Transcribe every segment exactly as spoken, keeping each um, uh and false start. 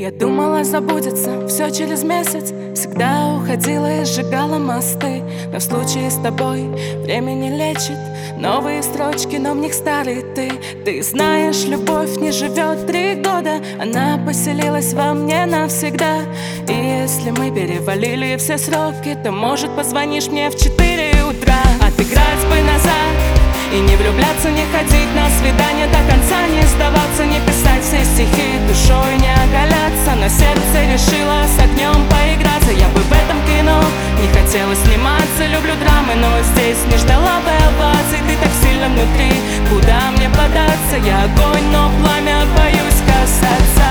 Я думала, забудется все через месяц. Всегда уходила и сжигала мосты. Но в случае с тобой время не лечит. Новые строчки, но в них старый ты. Ты знаешь, любовь не живет три года. Она поселилась во мне навсегда. И если мы перевалили все сроки, то, может, позвонишь мне в четыре утра. Отыграть бы назад и не влюбляться, не ходить на свидание до конца, не сдаваться, не писать все стихи душой, не оголяться. Но сердце решило с огнем поиграться. Я бы в этом кино не хотела сниматься. Люблю драмы, но здесь не ждала бы оваций. Ты так сильно внутри, куда мне податься? Я огонь, но пламя боюсь касаться.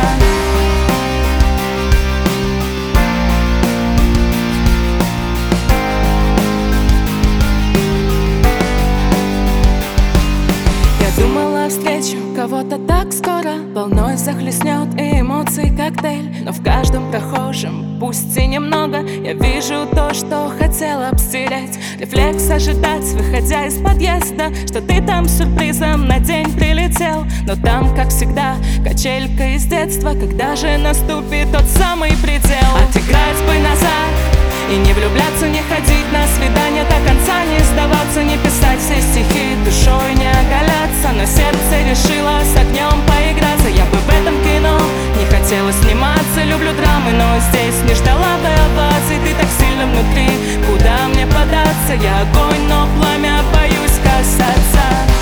Думала, встречу кого-то так скоро, волной захлестнет и эмоций коктейль. Но в каждом прохожем, пусть и немного, я вижу то, что хотела б стереть. Рефлекс ожидать, выходя из подъезда, что ты там сюрпризом на день прилетел. Но там, как всегда, качелька из детства. Когда же наступит тот самый предел? Отыграть бы назад и не влюбляться, не ходить на свидания до конца, не сдаваться, не писать все стихи душой, не оголяться. Но сердце решило с огнем поиграться. Я бы в этом кино не хотела сниматься. Люблю драмы, но здесь не ждала бы оваций. Ты так сильно внутри, куда мне податься? Я огонь, но пламя боюсь касаться.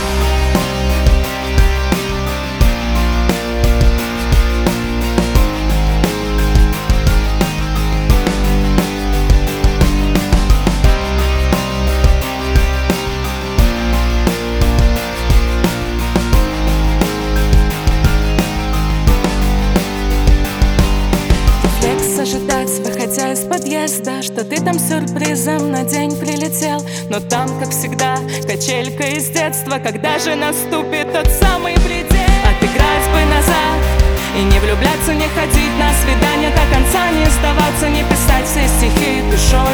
Ожидать, выходя из подъезда, что ты там сюрпризом на день прилетел. Но там, как всегда, качелька из детства. Когда же наступит тот самый предел? Отыграть бы назад и не влюбляться, не ходить на свидания до конца, не сдаваться, не писать все стихи душой,